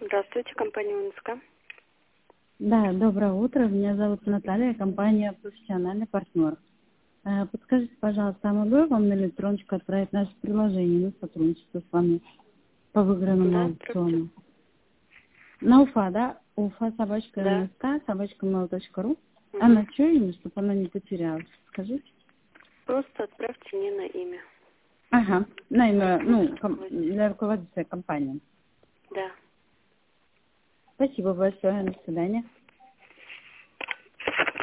Здравствуйте, компания УНСК. Да, доброе утро. Меня зовут Наталья, компания «Профессиональный партнер». Подскажите, пожалуйста, могу я вам на электроночку отправить наше приложение на сотрудничество с вами по выигранному Да, аукциону? На УФА, да? УФА, собачка да. МСК, собачка mail.ru. А Угу. на чье имя, чтобы она не потерялась? Скажите. Просто отправьте мне на имя. Ага, на имя, Руководитель. для руководителя компании. Да. Спасибо большое, до свидания.